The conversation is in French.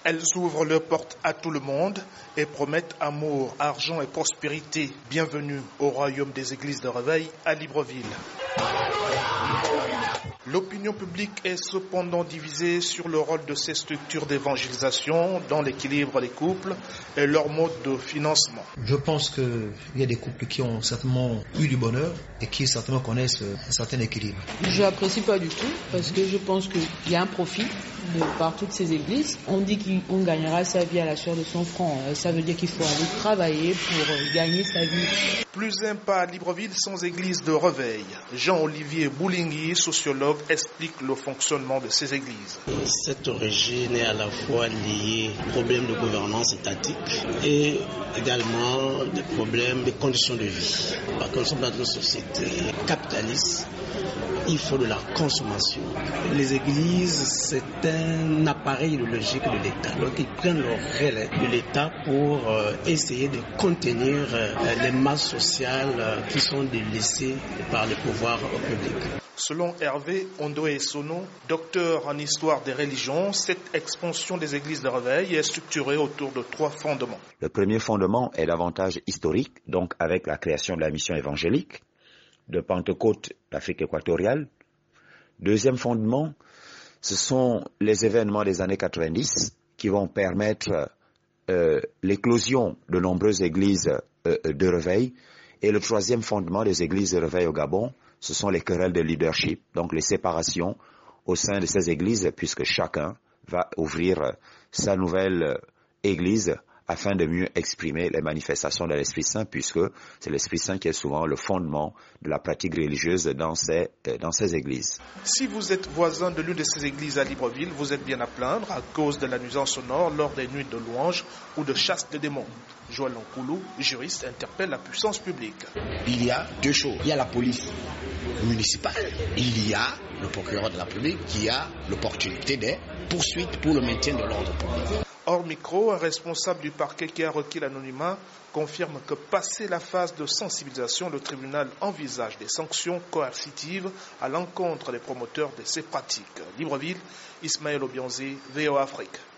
Elles ouvrent leurs portes à tout le monde et promettent amour, argent et prospérité. Bienvenue au royaume des églises de réveil à Libreville. L'opinion publique est cependant divisée sur le rôle de ces structures d'évangélisation dans l'équilibre des couples et leur mode de financement. Je pense qu'il y a des couples qui ont certainement eu du bonheur et qui certainement connaissent un certain équilibre. Je n'apprécie pas du tout parce que je pense qu'il y a un profit par toutes ces églises. On dit qu'on gagnera sa vie à la sueur de son front. Ça veut dire qu'il faut aller travailler pour gagner sa vie. Plus un pas à Libreville sans église de réveil. Jean-Olivier Boulingui, sociologue, explique le fonctionnement de ces églises. Cette origine est à la fois liée aux problèmes de gouvernance étatique et également des problèmes de conditions de vie. Parce que nous sommes dans une société capitaliste. Il faut de la consommation. Les églises, c'est un appareil idéologique de l'État. Donc ils prennent le relais de l'État pour essayer de contenir les masses sociales qui sont délaissées par le pouvoir public. Selon Hervé Ondoé-Sono, docteur en histoire des religions, cette expansion des églises de réveil est structurée autour de 3 fondements. Le premier fondement est davantage historique, donc avec la création de la mission évangélique de Pentecôte d'Afrique équatoriale. Deuxième fondement, ce sont les événements des années 90 qui vont permettre l'éclosion de nombreuses églises de réveil. Et le troisième fondement des églises de réveil au Gabon, ce sont les querelles de leadership, donc les séparations au sein de ces églises, puisque chacun va ouvrir sa nouvelle église afin de mieux exprimer les manifestations de l'Esprit Saint, puisque c'est l'Esprit Saint qui est souvent le fondement de la pratique religieuse dans ces églises. Si vous êtes voisin de l'une de ces églises à Libreville, vous êtes bien à plaindre à cause de la nuisance sonore lors des nuits de louanges ou de chasse de démons. Joël Nkoulou, juriste, interpelle la puissance publique. Il y a 2 choses. Il y a la police municipale. Il y a le procureur de la République qui a l'opportunité des poursuites pour le maintien de l'ordre public. Hors micro, un responsable du parquet qui a requis l'anonymat confirme que passé la phase de sensibilisation, le tribunal envisage des sanctions coercitives à l'encontre des promoteurs de ces pratiques. Libreville, Ismaël Obianzi, VOA Afrique.